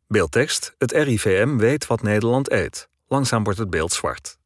Beeldtekst: het RIVM weet wat Nederland eet. Langzaam wordt het beeld zwart.